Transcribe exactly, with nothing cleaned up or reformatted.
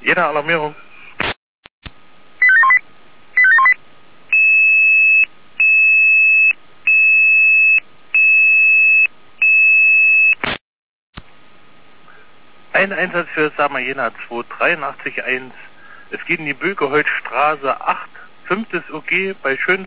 Jena, Alarmierung. Ein Einsatz für Sama Jena zwei drei acht eins. Es geht in die Bögeholzstraße acht, fünftes O G bei schönem